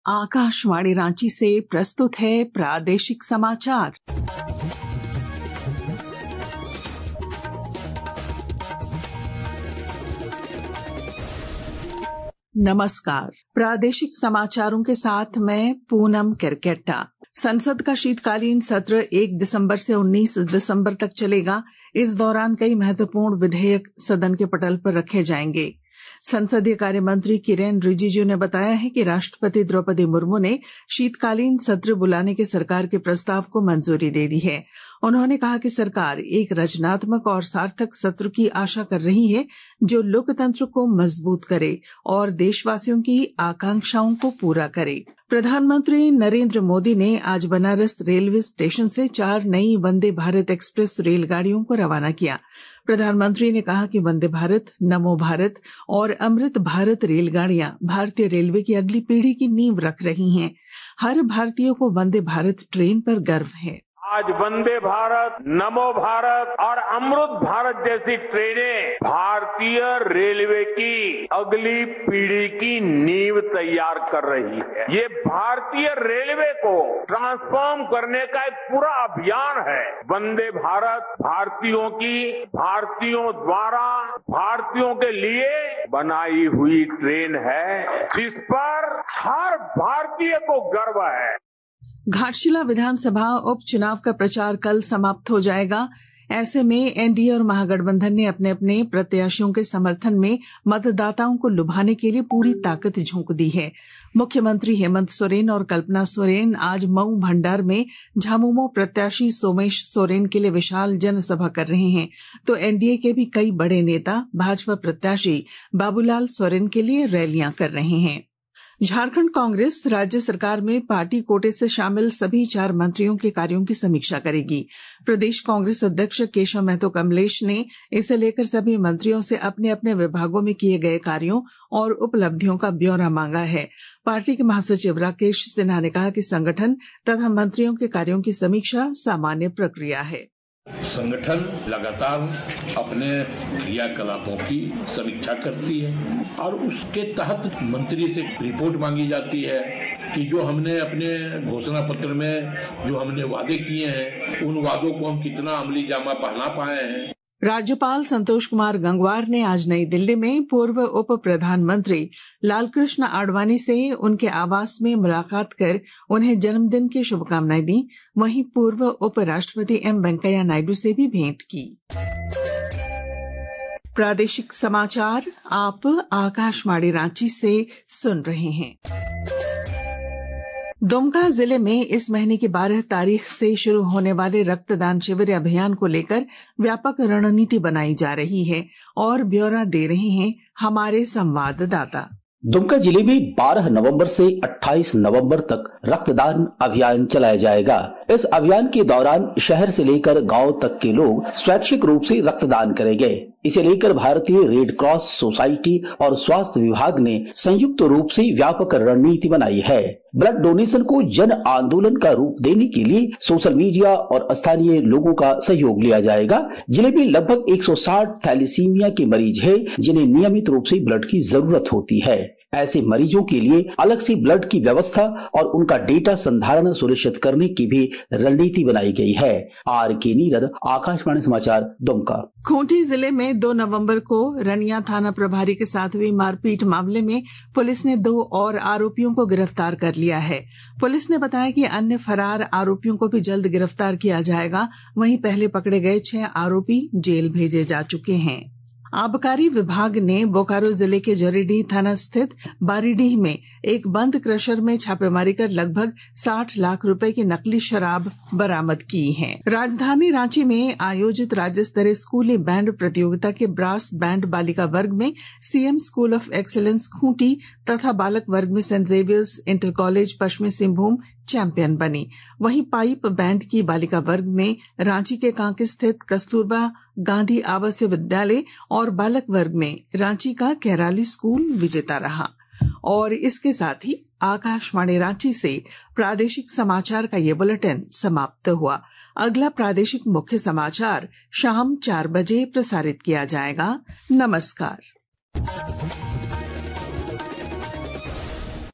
आकाशवाणी रांची से प्रस्तुत है प्रादेशिक समाचार। नमस्कार, प्रादेशिक समाचारों के साथ मैं पूनम किरकेट्टा। संसद का शीतकालीन सत्र 1 दिसंबर से 19 दिसंबर तक चलेगा। इस दौरान कई महत्वपूर्ण विधेयक सदन के पटल पर रखे जाएंगे। संसदीय कार्य मंत्री किरेन रिजिजू ने बताया है कि राष्ट्रपति द्रौपदी मुर्मू ने शीतकालीन सत्र बुलाने के सरकार के प्रस्ताव को मंजूरी दे दी है। उन्होंने कहा कि सरकार एक रचनात्मक और सार्थक सत्र की आशा कर रही है, जो लोकतंत्र को मजबूत करे और देशवासियों की आकांक्षाओं को पूरा करे। प्रधानमंत्री नरेंद्र मोदी ने आज बनारस रेलवे स्टेशन से 4 नई वंदे भारत एक्सप्रेस रेलगाड़ियों को रवाना किया। प्रधानमंत्री ने कहा कि वंदे भारत, नमो भारत और अमृत भारत रेलगाड़ियां भारतीय रेलवे की अगली पीढ़ी की नींव रख रही हैं। हर भारतीय को वंदे भारत ट्रेन पर गर्व है। आज वंदे भारत, नमो भारत और अमृत भारत जैसी ट्रेनें भारतीय रेलवे की अगली पीढ़ी की नींव तैयार कर रही है। ये भारतीय रेलवे को ट्रांसफॉर्म करने का एक पूरा अभियान है। वंदे भारत भारतीयों की, भारतीयों द्वारा, भारतीयों के लिए बनाई हुई ट्रेन है, जिस पर हर भारतीय को गर्व है। घाटशिला विधानसभा उपचुनाव का प्रचार कल समाप्त हो जाएगा। ऐसे में एनडीए और महागठबंधन ने अपने अपने प्रत्याशियों के समर्थन में मतदाताओं को लुभाने के लिए पूरी ताकत झोंक दी है। मुख्यमंत्री हेमंत सोरेन और कल्पना सोरेन आज मऊ भंडार में झामुमो प्रत्याशी सोमेश सोरेन के लिए विशाल जनसभा कर रहे हैं, तो एनडीए के भी कई बड़े नेता भाजपा प्रत्याशी बाबूलाल सोरेन के लिए रैलियां कर रहे हैं। झारखंड कांग्रेस राज्य सरकार में पार्टी कोटे से शामिल सभी 4 मंत्रियों के कार्यों की समीक्षा करेगी। प्रदेश कांग्रेस अध्यक्ष केशव महतो कमलेश ने इसे लेकर सभी मंत्रियों से अपने अपने विभागों में किए गए कार्यों और उपलब्धियों का ब्यौरा मांगा है। पार्टी के महासचिव राकेश सिन्हा ने कहा कि संगठन तथा मंत्रियों के कार्यों की समीक्षा सामान्य प्रक्रिया है। संगठन लगातार अपने क्रियाकलापों की समीक्षा करती है और उसके तहत मंत्री से रिपोर्ट मांगी जाती है कि जो हमने अपने घोषणा पत्र में जो हमने वादे किए हैं, उन वादों को हम कितना अमली जामा पहना पाए हैं। राज्यपाल संतोष कुमार गंगवार ने आज नई दिल्ली में पूर्व उप प्रधानमंत्री लालकृष्ण आडवाणी से उनके आवास में मुलाकात कर उन्हें जन्मदिन की शुभकामनाएं दी। वहीं पूर्व उप राष्ट्रपति एम वेंकैया नायडू से भी भेंट की। प्रादेशिक समाचार आप आकाशवाणी रांची से सुन रहे हैं। दुमका जिले में इस महीने की 12 तारीख से शुरू होने वाले रक्तदान शिविर अभियान को लेकर व्यापक रणनीति बनाई जा रही है और ब्यौरा दे रहे हैं हमारे संवाददाता। दुमका जिले में 12 नवंबर से 28 नवंबर तक रक्तदान अभियान चलाया जाएगा। इस अभियान के दौरान शहर से लेकर गांव तक के लोग स्वैच्छिक रूप से रक्तदान करेंगे। इसे लेकर भारतीय रेड क्रॉस सोसाइटी और स्वास्थ्य विभाग ने संयुक्त रूप से व्यापक रणनीति बनाई है। ब्लड डोनेशन को जन आंदोलन का रूप देने के लिए सोशल मीडिया और स्थानीय लोगों का सहयोग लिया जाएगा। जिले में लगभग 160 थैलेसीमिया के मरीज हैं, जिन्हें नियमित रूप से ब्लड की जरूरत होती है। ऐसे मरीजों के लिए अलग से ब्लड की व्यवस्था और उनका डेटा संधारण सुनिश्चित करने की भी रणनीति बनाई गई है। आर.के. नीरद, आकाशवाणी समाचार, दुमका। खूंटी जिले में 2 नवंबर को रनिया थाना प्रभारी के साथ हुई मारपीट मामले में पुलिस ने 2 और आरोपियों को गिरफ्तार कर लिया है। पुलिस ने बताया कि अन्य फरार आरोपियों को भी जल्द गिरफ्तार किया जाएगा। वहीं पहले पकड़े गए 6 आरोपी जेल भेजे जा चुके हैं। आबकारी विभाग ने बोकारो जिले के जरीडीह थाना स्थित बारीडीह में एक बंद क्रशर में छापेमारी कर लगभग 60 लाख रुपए की नकली शराब बरामद की है। राजधानी रांची में आयोजित राज्य स्तरीय स्कूली बैंड प्रतियोगिता के ब्रास बैंड बालिका वर्ग में CM school of excellence Khunti तथा बालक वर्ग में सेंट जेवियर्स इंटर कॉलेज पश्चिमी सिंहभूम चैंपियन बनी। वहीं पाइप बैंड की बालिका वर्ग में रांची के कांके स्थित कस्तूरबा गांधी आवासीय विद्यालय और बालक वर्ग में रांची का कैराली स्कूल विजेता रहा। और इसके साथ ही आकाशवाणी रांची से प्रादेशिक समाचार का ये बुलेटिन समाप्त हुआ। अगला प्रादेशिक मुख्य समाचार शाम 4 बजे प्रसारित किया जाएगा। नमस्कार।